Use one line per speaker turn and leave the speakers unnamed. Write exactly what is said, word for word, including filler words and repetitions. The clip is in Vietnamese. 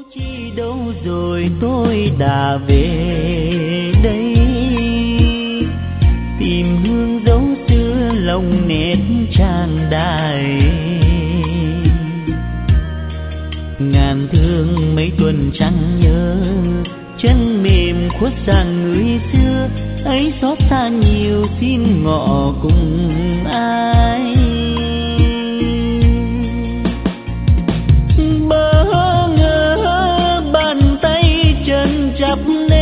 chi đâu rồi tôi đã về đây, tìm hương dấu xưa lòng nét tràn đầy. Ngàn thương mấy tuần chẳng nhớ, chân mềm khuất sang người xưa ấy, xót xa nhiều xin ngọ cùng ai. Bỡ ngỡ bàn tay chân chắp